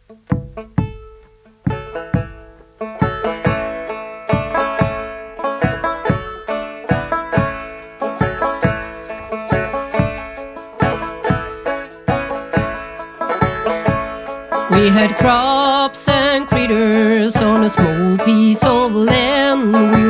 We had crops and critters on a small piece of land. We